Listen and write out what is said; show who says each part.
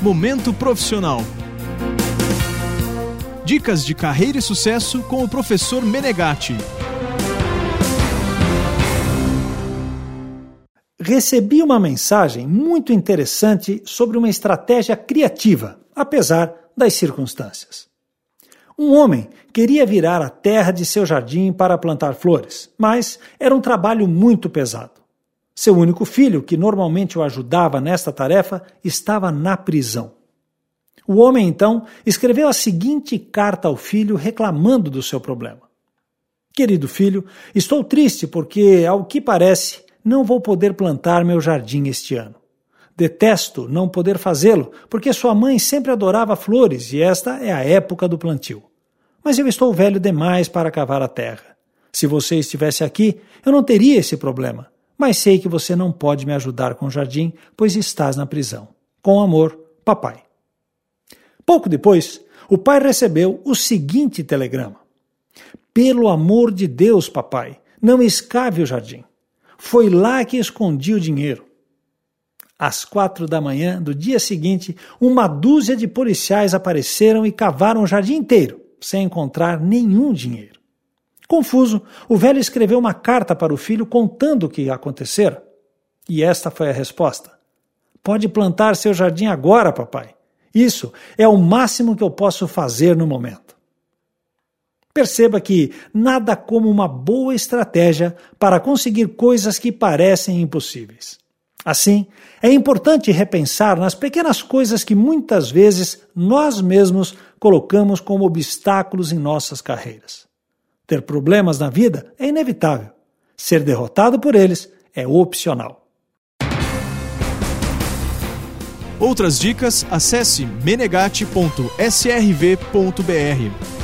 Speaker 1: Momento Profissional. Dicas de carreira e sucesso com o professor Menegatti.
Speaker 2: Recebi uma mensagem muito interessante sobre uma estratégia criativa, apesar das circunstâncias. Um homem queria virar a terra de seu jardim para plantar flores, mas era um trabalho muito pesado. Seu único filho, que normalmente o ajudava nesta tarefa, estava na prisão. O homem, então, escreveu a seguinte carta ao filho reclamando do seu problema. Querido filho, estou triste porque, ao que parece, não vou poder plantar meu jardim este ano. Detesto não poder fazê-lo, porque sua mãe sempre adorava flores e esta é a época do plantio. Mas eu estou velho demais para cavar a terra. Se você estivesse aqui, eu não teria esse problema. Mas sei que você não pode me ajudar com o jardim, pois estás na prisão. Com amor, papai. Pouco depois, o pai recebeu o seguinte telegrama. Pelo amor de Deus, papai, não escave o jardim. Foi lá que escondi o dinheiro. Às 4 da manhã do dia seguinte, uma dúzia de policiais apareceram e cavaram o jardim inteiro, sem encontrar nenhum dinheiro. Confuso, o velho escreveu uma carta para o filho contando o que acontecera. E esta foi a resposta. Pode plantar seu jardim agora, papai. Isso é o máximo que eu posso fazer no momento. Perceba que nada como uma boa estratégia para conseguir coisas que parecem impossíveis. Assim, é importante repensar nas pequenas coisas que muitas vezes nós mesmos colocamos como obstáculos em nossas carreiras. Ter problemas na vida é inevitável. Ser derrotado por eles é opcional.
Speaker 1: Outras dicas, acesse menegatti.srv.br.